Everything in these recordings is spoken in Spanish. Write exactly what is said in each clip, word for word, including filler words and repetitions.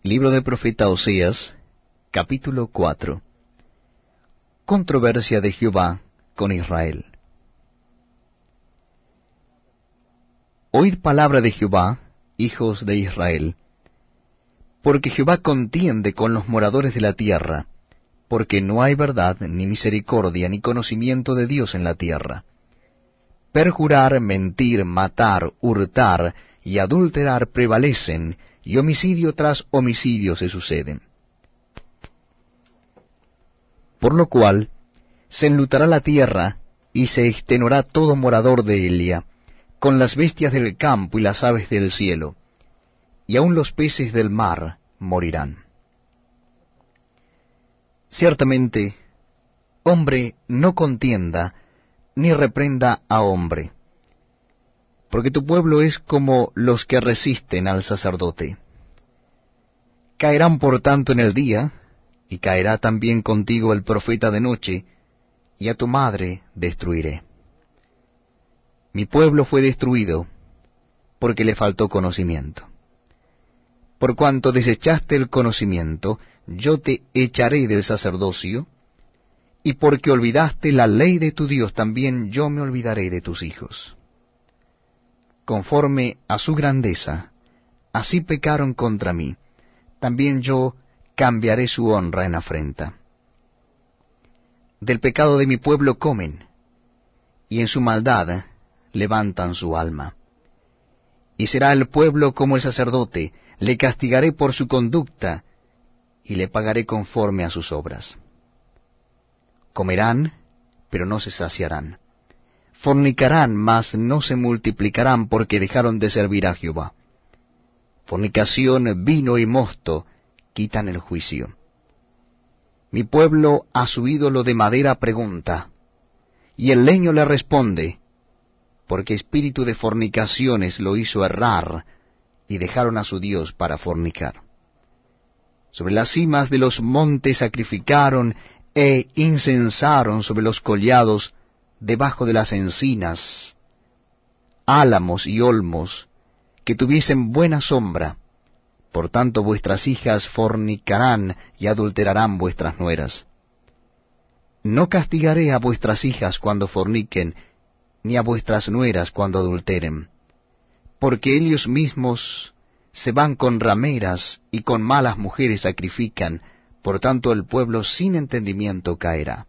Libro del profeta Oseas, capítulo cuatro. Controversia de Jehová con Israel. Oíd palabra de Jehová, hijos de Israel, porque Jehová contiende con los moradores de la tierra, porque no hay verdad, ni misericordia, ni conocimiento de Dios en la tierra. Perjurar, mentir, matar, hurtar y adulterar prevalecen, y homicidio tras homicidio se suceden. Por lo cual se enlutará la tierra, y se extenuará todo morador de ella, con las bestias del campo y las aves del cielo, y aun los peces del mar morirán. Ciertamente, hombre no contienda, ni reprenda a hombre, porque tu pueblo es como los que resisten al sacerdote. Caerán por tanto en el día, y caerá también contigo el profeta de noche, y a tu madre destruiré. Mi pueblo fue destruido, porque le faltó conocimiento. Por cuanto desechaste el conocimiento, yo te echaré del sacerdocio, y porque olvidaste la ley de tu Dios, también yo me olvidaré de tus hijos. Conforme a su grandeza, así pecaron contra mí, también yo cambiaré su honra en afrenta. Del pecado de mi pueblo comen, y en su maldad levantan su alma. Y será el pueblo como el sacerdote, le castigaré por su conducta, y le pagaré conforme a sus obras. Comerán, pero no se saciarán. Fornicarán, mas no se multiplicarán, porque dejaron de servir a Jehová. Fornicación, vino y mosto quitan el juicio. Mi pueblo a su ídolo de madera pregunta, y el leño le responde, porque espíritu de fornicaciones lo hizo errar, y dejaron a su Dios para fornicar. Sobre las cimas de los montes sacrificaron, e incensaron sobre los collados, debajo de las encinas, álamos y olmos, que tuviesen buena sombra. Por tanto vuestras hijas fornicarán y adulterarán vuestras nueras. No castigaré a vuestras hijas cuando forniquen, ni a vuestras nueras cuando adulteren, porque ellos mismos se van con rameras y con malas mujeres sacrifican, por tanto el pueblo sin entendimiento caerá.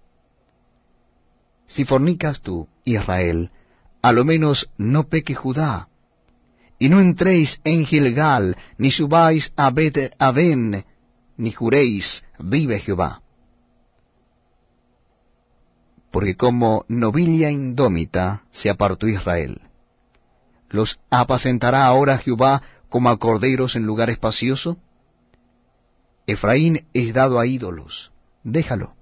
Si fornicas tú, Israel, a lo menos no peque Judá, y no entréis en Gilgal, ni subáis a Bet-Aven, ni juréis, vive Jehová. Porque como novilla indómita se apartó Israel. ¿Los apacentará ahora Jehová como a corderos en lugar espacioso? Efraín es dado a ídolos, déjalo.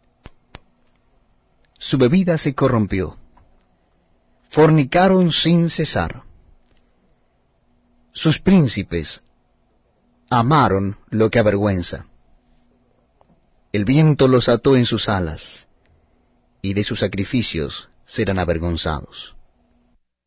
Su bebida se corrompió. Fornicaron sin cesar. Sus príncipes amaron lo que avergüenza. El viento los ató en sus alas, y de sus sacrificios serán avergonzados.